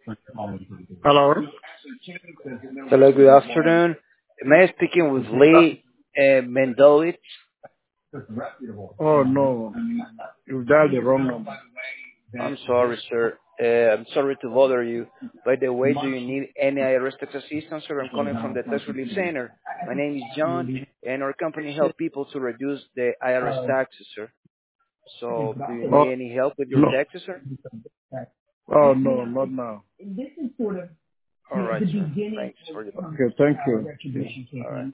Hello? Hello, good afternoon. Am I speaking with Lee Mendowitz? Oh, no. You dialed the wrong number. I'm sorry, sir. I'm sorry to bother you. By the way, do you need any IRS tax assistance, sir? I'm calling from the Tax Relief Center. My name is John, and our company help people to reduce the IRS taxes, sir. So, do you Oh, need any help with your no. taxes, sir? Oh, no, not now. All right, sir. Thanks for the call. Okay, thank you. All right.